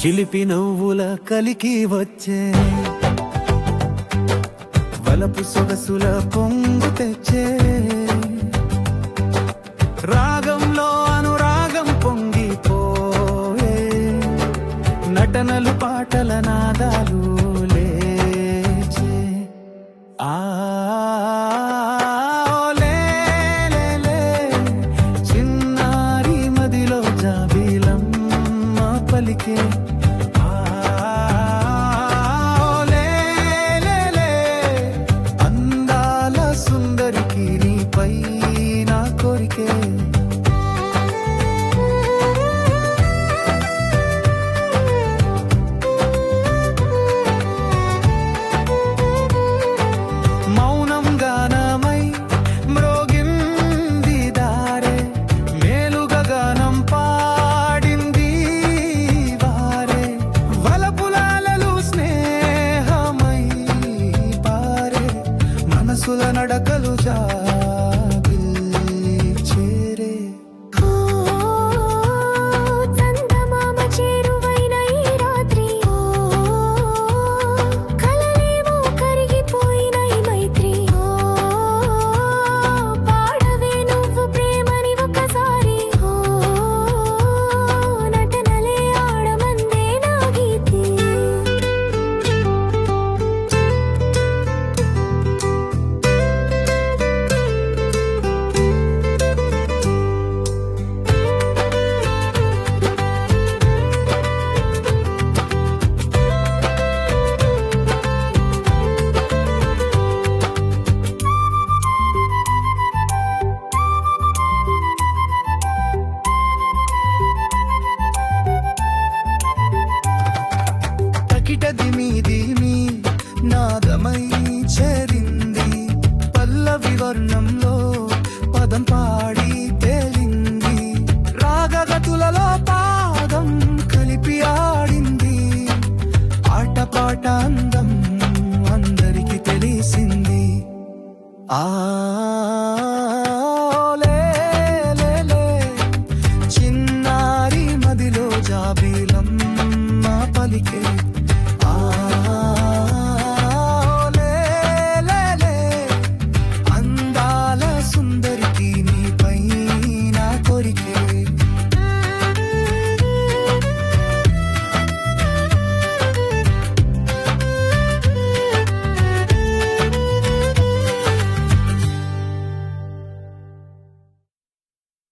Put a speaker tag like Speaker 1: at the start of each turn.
Speaker 1: చిలిపి నవ్వుల కలికి వచ్చే వలపు సొగసుల పొంగు తెచ్చే రాగంలో అనురాగం పొంగిపోయే నటనలు పాటల నాదాలు లేచే చిన్నారి మదిలో జాబిలమ్మ పలికే అందాల సుందరికి నీపై నా కోరికే మౌనం గానమై మ్రోగింది దారే మేలుగా గానం పాడింది వారే వలపులాలలు స్నేహమై పారే మనసుల నడకలు చేరే
Speaker 2: చందమామ చేరువైన ఈ రాత్రి కలలేమో కరిగిపోయిన ఈ మైత్రి పాడవే నువ్వు ప్రేమని ఒకసారి నటనలే ఆడమందే నా గీతి
Speaker 1: దిమి నాదమై చేరింది పల్లవి వర్ణంలో పదం పాడి తేలింది రాగగతులలో పాదం కలిపి ఆడింది ఆటపాట అందం అందరికి తెలిసింది